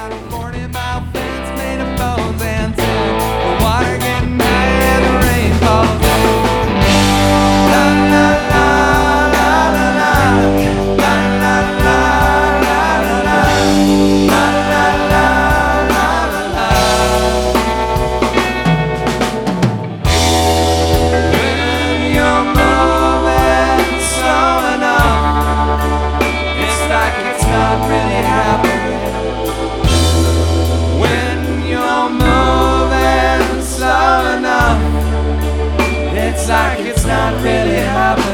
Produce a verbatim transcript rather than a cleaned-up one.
got a forty mile fence made of bones and tin. The water getting high and the rain falls down. La la la la la la. La la la la la la. La la la la la la. When you're moving slow enough, it's like it's not really happening. When you're moving slow enough, it's like it's not really happening.